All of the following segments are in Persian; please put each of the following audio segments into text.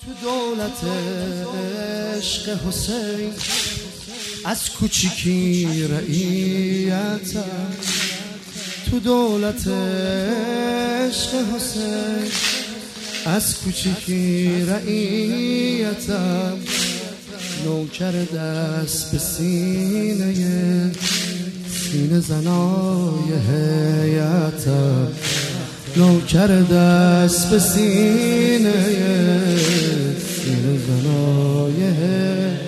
تو دولت عشق حسین از کوچیکی رعیتم، تو دولت عشق حسین از کوچیکی رعیتم، نوکر دست به سینه زنای هیئتم، نوکر دست به سینه زنای هیئتم.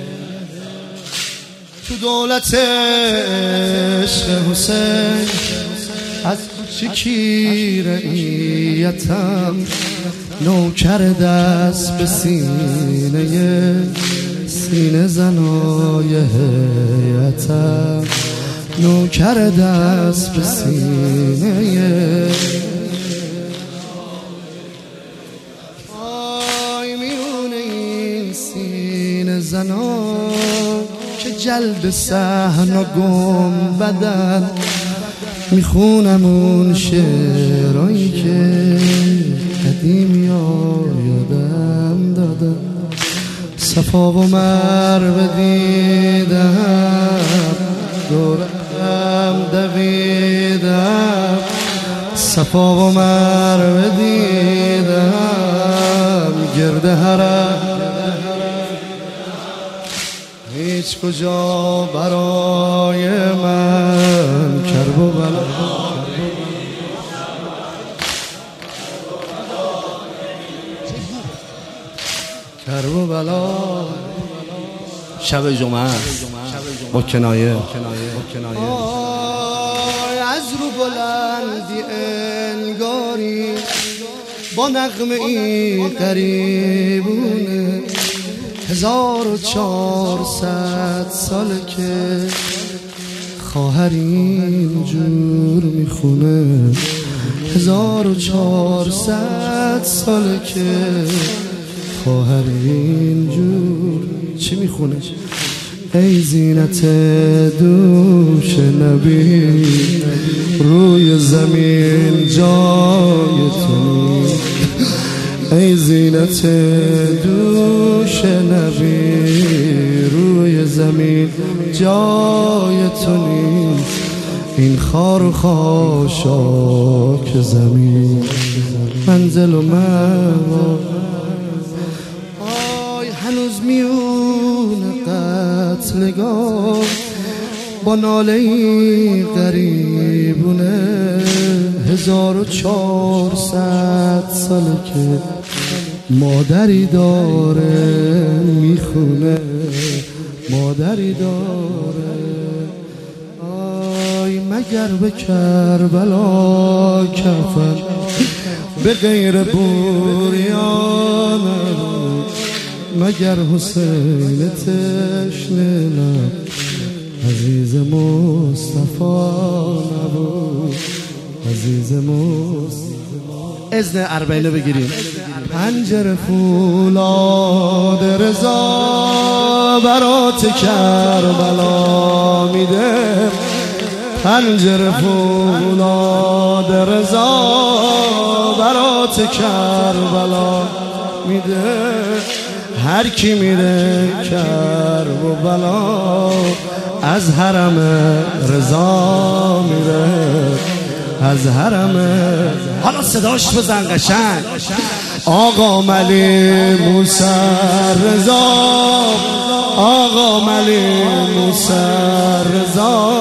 تو دولت عشق حسین از کوچیکی رعیتم، نوکر دست به سینه زنای هیئتم، نوکر دست به سینه. آی میونه این سینه زنا که جلد صحن و گنبدن، میخونم اون شعرهایی که قدیمی ها یادم دادن، صفا و مروه دیدم، دورم دویدم، صفا و مروه دیدم، گرد حرم هیچ کجا برای من کرب و بلا. کرب و بلا شب جمعه با کنایه. از رو بلندی انگاری با نغمه ای قریبونه، 1400 ساله که خواهر اینجور میخونه، 1400 ساله که خواهر اینجور چی میخونه؟ ای زینت دوش نبی روی زمین جای تو، ای زینت دوش نبی روی زمین جای تو نیست، این خار و خاشاک زمین منزل و موا. آی هنوز میون قتلگاه با ناله‌ای غریبونه، 1400 ساله که مادری داره میخونه، مادری داره. آی مگر به کربلا کفن به غیر بوریان بود، مگر حسین تشنه لب عزیز مصطفی نبود، عزیز مصطفی. اذن اربعینه بگیریم. پنجره فولاد رضا برات کربلا میده، پنجره فولاد رضا برات کربلا میده، هر کی میره کرب و بلا از حرم رضا میره، از حرم. حالا صداش بزن قشنگ. آقا ملی موسی رضا، آقا ملی موسی رضا